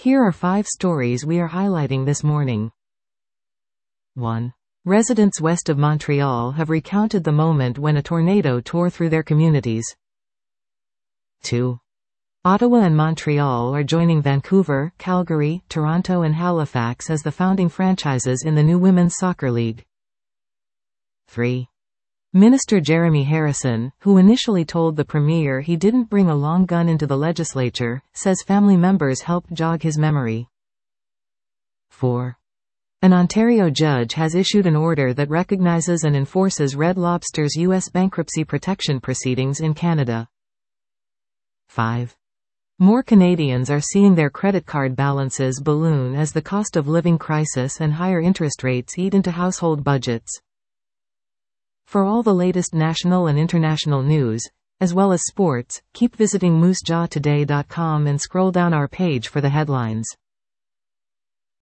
Here are 5 stories we are highlighting this morning. 1. Residents west of Montreal have recounted the moment when a tornado tore through their communities. 2. Ottawa and Montreal are joining Vancouver, Calgary, Toronto and Halifax as the founding franchises in the new Women's Soccer League. 3. Minister Jeremy Harrison, who initially told the Premier he didn't bring a long gun into the legislature, says family members helped jog his memory. 4. An Ontario judge has issued an order that recognizes and enforces Red Lobster's U.S. bankruptcy protection proceedings in Canada. 5. More Canadians are seeing their credit card balances balloon as the cost of living crisis and higher interest rates eat into household budgets. For all the latest national and international news, as well as sports, keep visiting moosejawtoday.com and scroll down our page for the headlines.